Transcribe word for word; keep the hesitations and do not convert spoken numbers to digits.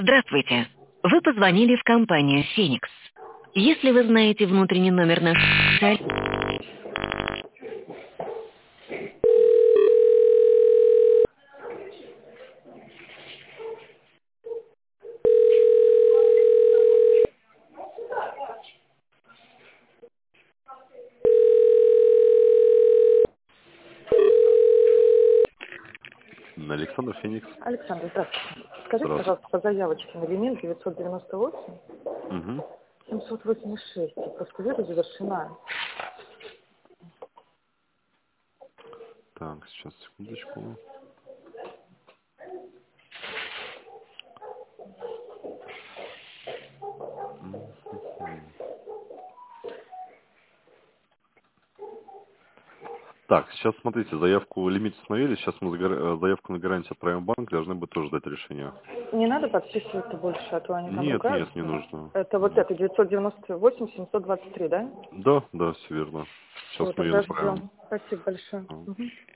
Здравствуйте. Вы позвонили в компанию «Феникс». Если вы знаете внутренний номер нашей... Александр Феникс. Александр, здравствуйте. Скажите, Здравствуйте. пожалуйста, по заявочке на ремень девятьсот девяносто восемь Угу. семьсот восемьдесят шесть. Просто вижу, завершена. Так, сейчас, секундочку. Мгм. Так, сейчас смотрите, заявку лимит установили, сейчас мы загар- э, заявку на гарантию отправим в банк, должны быть тоже дать решение. Не надо подписывать-то больше, а то они там Нет, нет, не ругаются. нужно. Это вот Нет. это девятьсот девяносто восемь семьсот двадцать три, да? Да, да, все верно. Сейчас Все, мы ее тогда направим. ждем. Спасибо большое. Ага. Мгм.